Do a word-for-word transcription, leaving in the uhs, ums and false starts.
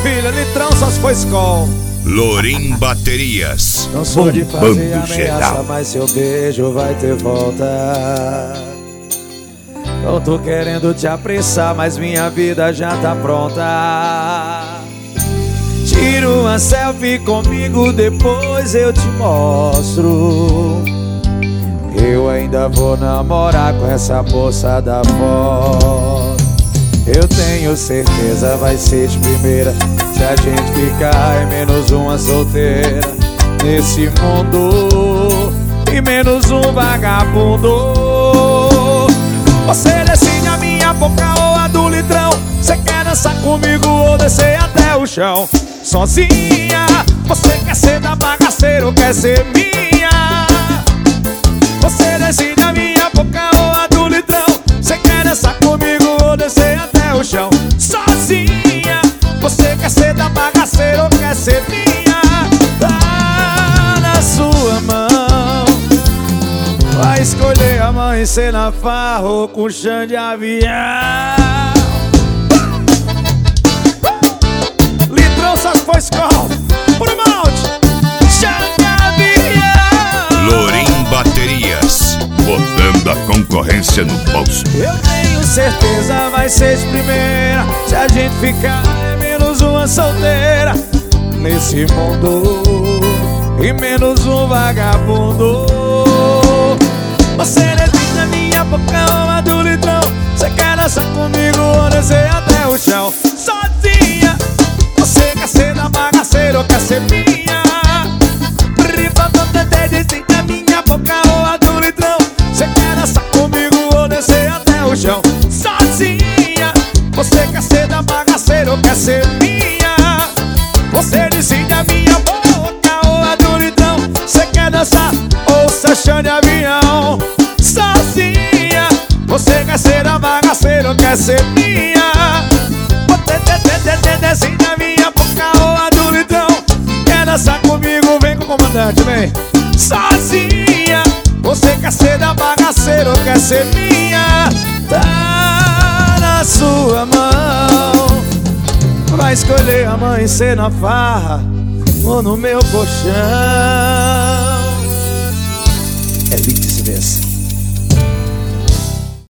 filha, litrão só se for Skol. Lorim Baterias. Não sou de fazer Bombando ameaça, geral. mas seu beijo vai ter volta. Não tô querendo te apressar, mas minha vida já tá pronta. Tira uma selfie comigo, depois eu te mostro. Eu ainda vou namorar com essa moça da foto. Eu tenho certeza vai ser de primeira. Se a gente ficar, é menos uma solteira nesse mundo e menos um vagabundo. Você decide a minha boca ou a do litrão. Você quer dançar comigo ou descer até o chão? Sozinha, você quer ser da bagaceira ou quer ser minha? Você decide a minha boca ou a do litrão. Você quer dançar comigo ou descer até o chão? Sozinha, você quer ser da bagaceira ou quer ser minha? Tá na sua mão. Vai escolher amanhecer na farra ou com chão de avião. Litrão só se for Skol. Por malte, chão de avião. Lorim Baterias. Botando a concorrência no bolso. Eu tenho certeza vai ser de primeira. Se a gente ficar, é menos uma solteira nesse mundo e menos um vagabundo. Você decide a minha boca ou a do litrão. Você quer dançar comigo ou descer até o chão? Sozinha, você quer ser da bagaceira ou quer ser minha? Decide a minha boca ou a do litrão. Você quer dançar comigo ou descer até o chão? Sozinha, você quer ser da bagaceira ou quer ser minha? Você decide a minha boca ou a do litrão. Você quer dançar ou ser chão de avião? Sozinha, você quer ser da bagaceira ou quer ser minha? Você decide a minha boca ou a do litrão. Quer dançar comigo? Vem com o comandante, vem. Sozinha, você quer ser da bagaceira ou quer ser minha? Tá na sua mão. Vai escolher amanhecer na farra ou no meu colchão. É lindo esse verso.